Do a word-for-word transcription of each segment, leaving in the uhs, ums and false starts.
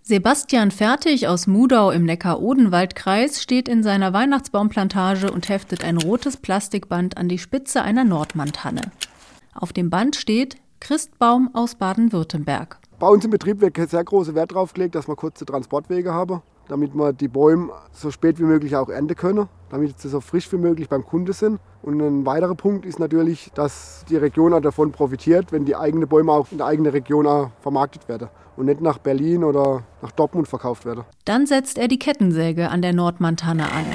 Sebastian Fertig aus Mudau im Neckar-Odenwald-Kreis steht in seiner Weihnachtsbaumplantage und heftet ein rotes Plastikband an die Spitze einer Nordmann-Tanne. Auf dem Band steht »Christbaum aus Baden-Württemberg«. Bei uns im Betrieb wird sehr großer Wert darauf gelegt, dass wir kurze Transportwege haben, damit wir die Bäume so spät wie möglich auch ernten können, damit sie so frisch wie möglich beim Kunde sind. Und ein weiterer Punkt ist natürlich, dass die Region auch davon profitiert, wenn die eigenen Bäume auch in der eigenen Region auch vermarktet werden und nicht nach Berlin oder nach Dortmund verkauft werden. Dann setzt er die Kettensäge an der Nordmann-Tanne an.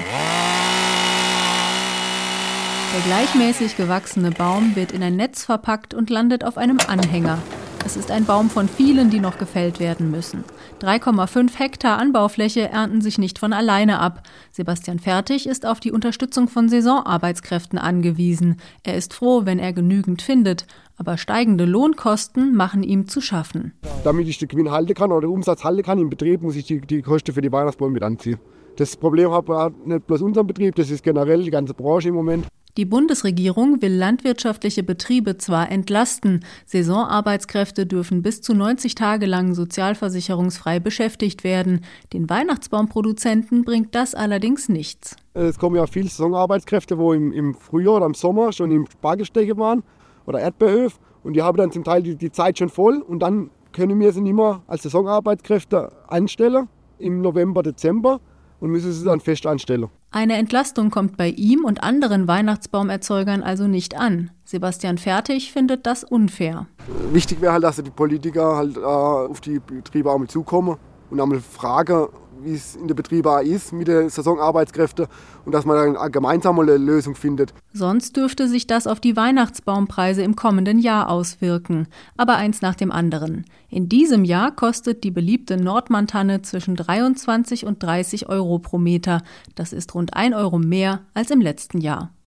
Der gleichmäßig gewachsene Baum wird in ein Netz verpackt und landet auf einem Anhänger. Es ist ein Baum von vielen, die noch gefällt werden müssen. drei Komma fünf Hektar Anbaufläche ernten sich nicht von alleine ab. Sebastian Fertig ist auf die Unterstützung von Saisonarbeitskräften angewiesen. Er ist froh, wenn er genügend findet. Aber steigende Lohnkosten machen ihm zu schaffen. Damit ich den Gewinn halten kann oder den Umsatz halten kann im Betrieb, muss ich die, die Kosten für die Weihnachtsbäume mit anziehen. Das Problem hat nicht bloß unseren Betrieb, das ist generell die ganze Branche im Moment. Die Bundesregierung will landwirtschaftliche Betriebe zwar entlasten, Saisonarbeitskräfte dürfen bis zu neunzig Tage lang sozialversicherungsfrei beschäftigt werden. Den Weihnachtsbaumproduzenten bringt das allerdings nichts. Es kommen ja viele Saisonarbeitskräfte, die im, im Frühjahr oder im Sommer schon im Spargelstechen waren oder Erdbeerhöfe und die haben dann zum Teil die, die Zeit schon voll und dann können wir sie nicht mehr als Saisonarbeitskräfte anstellen im November, Dezember und müssen sie dann fest anstellen. Eine Entlastung kommt bei ihm und anderen Weihnachtsbaumerzeugern also nicht an. Sebastian Fertig findet das unfair. Wichtig wäre halt, dass die Politiker halt äh, auf die Betriebe auch mal zukommen und einmal fragen, wie es in den Betrieben auch ist mit den Saisonarbeitskräften und dass man dann gemeinsam eine Lösung findet. Sonst dürfte sich das auf die Weihnachtsbaumpreise im kommenden Jahr auswirken. Aber eins nach dem anderen. In diesem Jahr kostet die beliebte Nordmann-Tanne zwischen dreiundzwanzig und dreißig Euro pro Meter. Das ist rund ein Euro mehr als im letzten Jahr.